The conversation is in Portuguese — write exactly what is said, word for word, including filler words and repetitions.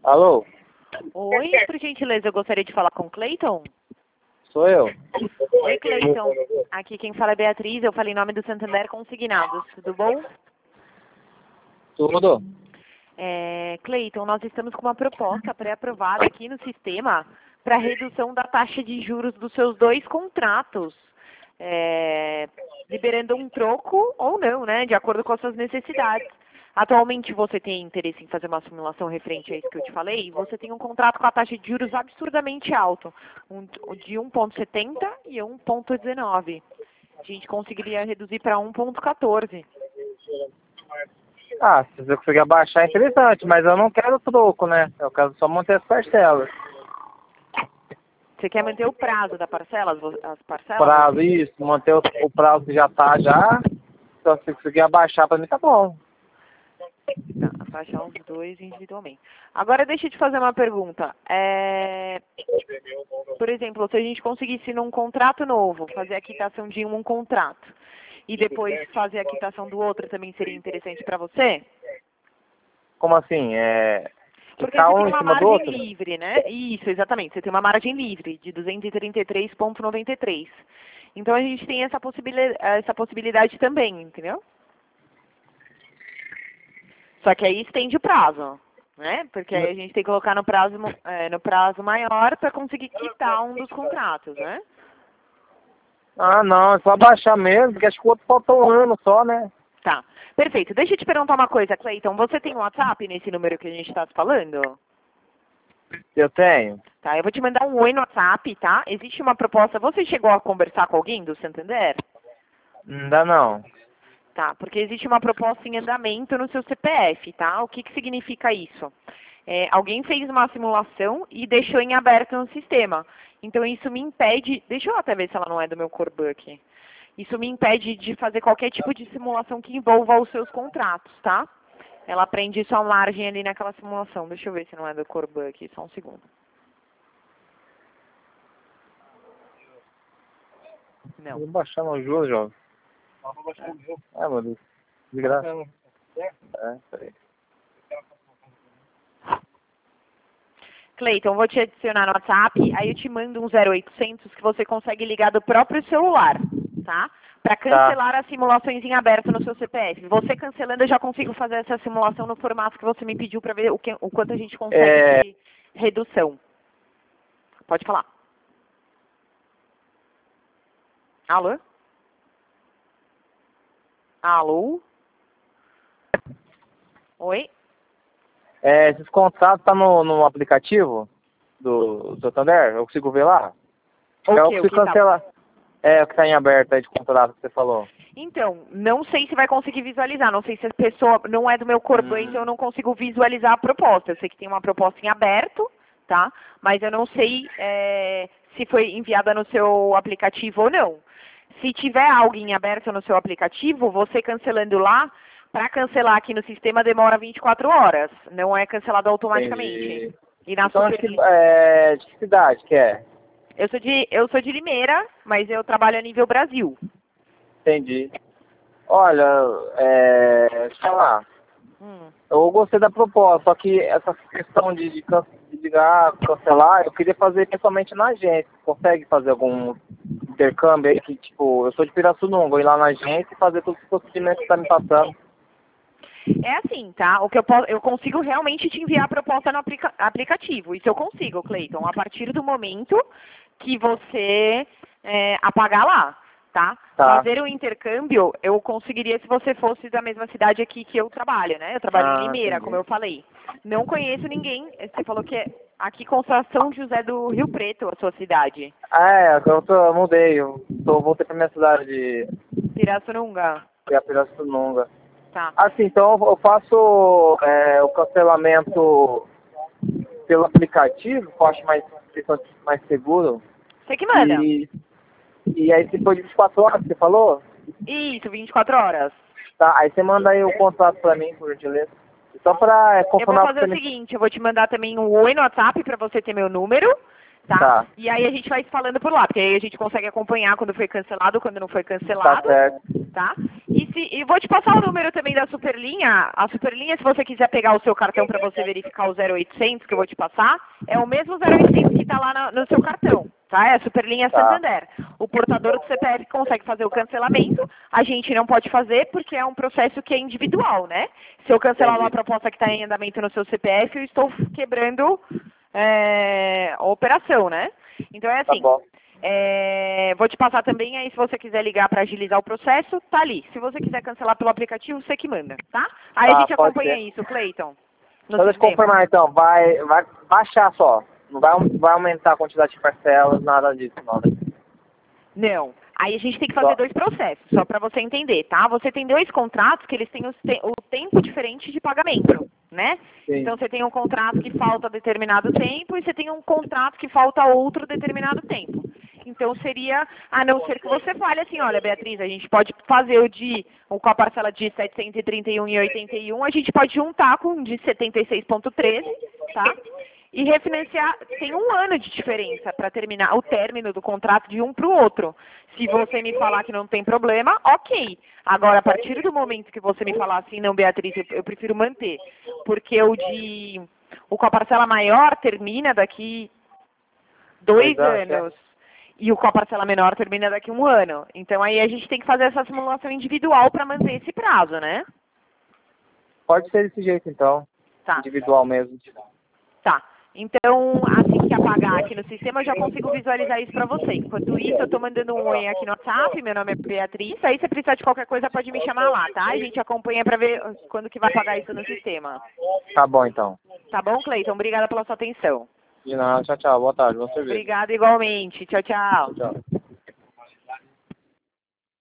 Alô? Oi, por gentileza, eu gostaria de falar com o Cleiton. Sou eu. Oi, Cleiton. Aqui quem fala é Beatriz, eu falei em nome do Santander Consignados. Tudo bom? Tudo? É, Cleiton, nós estamos com uma proposta pré-aprovada aqui no sistema para redução da taxa de juros dos seus dois contratos. É, liberando um troco ou não, né? De acordo com as suas necessidades. Atualmente você tem interesse em fazer uma simulação referente a isso que eu te falei? Você tem um contrato com a taxa de juros absurdamente alto, um, de um vírgula setenta e um vírgula dezenove. A gente conseguiria reduzir para um vírgula quatorze. Ah, se você conseguir abaixar é interessante, mas eu não quero troco, né? Eu quero só manter as parcelas. Você quer manter o prazo da parcela, as parcelas? Prazo, isso, manter o, o prazo que já tá já. Então se conseguir abaixar pra mim tá bom. Tá, abaixar os dois individualmente. Agora deixa eu te fazer uma pergunta. É... Por exemplo, se a gente conseguisse num contrato novo, fazer a quitação de um contrato, e depois fazer a quitação do outro, também seria interessante para você? Como assim? É. Porque Ficar você um tem em uma cima do margem outro? livre, né? Isso, exatamente. Você tem uma margem livre de duzentos e trinta e três vírgula noventa e três. Então a gente tem essa possibilidade, essa possibilidade também, entendeu? Só que aí estende o prazo, né? Porque aí a gente tem que colocar no prazo, é, no prazo maior para conseguir quitar um dos contratos, né? Ah, não, é só abaixar mesmo, porque acho que o outro falta um ano só, né? Tá. Perfeito. Deixa eu te perguntar uma coisa, Cleiton. Você tem um WhatsApp nesse número que a gente está falando? Eu tenho. Tá, eu vou te mandar um oi no WhatsApp, tá? Existe uma proposta. Você chegou a conversar com alguém do Santander? Ainda não. Tá, porque existe uma proposta em andamento no seu C P F, tá? O que que significa isso? É, alguém fez uma simulação e deixou em aberto no sistema. Então isso me impede, deixa eu até ver se ela não é do meu core book. Isso me impede de fazer qualquer tipo de simulação que envolva os seus contratos, tá? Ela aprende sua margem ali naquela simulação. Deixa eu ver se não é do core book, só um segundo. Não. Vou baixar no juros, jovem. Ah, meu Deus. De graça. É, peraí. Cleiton, vou te adicionar no WhatsApp, aí eu te mando um zero oitocentos que você consegue ligar do próprio celular, tá? Para cancelar Tá. as simulações em aberto no seu C P F. Você cancelando, eu já consigo fazer essa simulação no formato que você me pediu para ver o, que, o quanto a gente consegue É. de redução. Pode falar. Alô? Alô? Oi? É, esses contratos tá no, no aplicativo do, do Santander? Eu consigo ver lá? O Eu que? O consigo que tá? cancelar. É, o que tá em aberto aí de contrato que você falou. Então, não sei se vai conseguir visualizar, não sei se a pessoa não é do meu corpo, Hum. então eu não consigo visualizar a proposta. Eu sei que tem uma proposta em aberto, tá? Mas eu não sei é, se foi enviada no seu aplicativo ou não. Se tiver algo em aberto no seu aplicativo, você cancelando lá, para cancelar aqui no sistema demora vinte e quatro horas, não é cancelado automaticamente. Entendi. E na Então acho super... que é. De que cidade que é? Eu sou de eu sou de Limeira, mas eu trabalho a nível Brasil. Entendi. Olha, é. Deixa eu falar. Hum. Eu gostei da proposta, só que essa questão de, de, can- de ligar, cancelar, eu queria fazer pessoalmente na agência. Consegue fazer algum intercâmbio aí que, tipo, eu sou de Pirassununga, vou ir lá na agência e fazer todos os procedimentos que tá me passando. É assim, tá? O que eu posso, eu consigo realmente te enviar a proposta no aplica- aplicativo. Isso eu consigo, Cleiton, a partir do momento que você é, apagar lá, tá? Tá. Fazer o intercâmbio eu conseguiria se você fosse da mesma cidade aqui que eu trabalho, né? Eu trabalho em Ah, Limeira, entendi. como eu falei. Não conheço ninguém. Você falou que é aqui consta São José do Rio Preto, a sua cidade. Ah, é, eu, tô, eu mudei, eu tô, voltei pra minha cidade de, Pirassununga. de Pirassununga. Tá. Assim, então eu faço é, o cancelamento pelo aplicativo, que eu acho mais, mais seguro. Você que manda. E, e aí se for de vinte e quatro horas, você falou? Isso, vinte e quatro horas. Tá, aí você manda aí o contrato pra mim, por gentileza. Só pra é, Eu vou confirmar fazer pra o você me... seguinte, eu vou te mandar também um oi no WhatsApp para você ter meu número, tá? Tá. E aí a gente vai se falando por lá, porque aí a gente consegue acompanhar quando foi cancelado, quando não foi Tá cancelado, certo. tá? E se, e vou te passar o número também da Superlinha. A Superlinha, se você quiser pegar o seu cartão para você verificar o zero oitocentos que eu vou te passar, é o mesmo zero oitocentos que está lá na, no seu cartão, tá? É a Superlinha Tá. Santander. O portador do C P F consegue fazer o cancelamento, a gente não pode fazer porque é um processo que é individual, né? Se eu cancelar uma Entendi. proposta que está em andamento no seu C P F, eu estou quebrando é, a operação, né? Então é Tá assim. bom. É, vou te passar também aí, se você quiser ligar para agilizar o processo, tá ali. Se você quiser cancelar pelo aplicativo, você que manda, tá? Aí Tá, a gente pode acompanha ser. isso, Cleiton. No Só deixa eu sistema. confirmar então, vai, vai baixar só. Não vai, vai aumentar a quantidade de parcelas, nada disso, não, né? Não. Aí a gente tem que fazer Só. dois processos, só para você entender, tá? Você tem dois contratos que eles têm os te- o tempo diferente de pagamento, né? Sim. Então você tem um contrato que falta determinado tempo e você tem um contrato que falta outro determinado tempo. Então seria, a não ser que você fale assim, olha, Beatriz, a gente pode fazer o de, o com a parcela de setecentos e trinta e um e oitenta e um, a gente pode juntar com o de setenta e seis ponto treze, tá? E refinanciar, tem um ano de diferença para terminar o término do contrato de um para o outro. Se você me falar que não tem problema, ok. Agora, a partir do momento que você me falar assim, não, Beatriz, eu, eu prefiro manter. Porque o de o com a parcela maior termina daqui dois Dois anos, é. anos. E o com a parcela menor termina daqui um ano. Então aí a gente tem que fazer essa simulação individual para manter esse prazo, né? Pode ser desse jeito então. Tá. Individual mesmo. Tá. Então, assim que apagar aqui no sistema, eu já consigo visualizar isso para você. Enquanto isso, eu estou mandando um oi aqui no WhatsApp, meu nome é Beatriz. Aí, se precisar de qualquer coisa, pode me chamar lá, tá? A gente acompanha para ver quando que vai apagar isso no sistema. Tá bom então. Tá bom, Cleiton? Obrigada pela sua atenção. De nada, tchau, tchau. Boa tarde, bom serviço. Obrigada igualmente. Tchau, tchau. Tchau.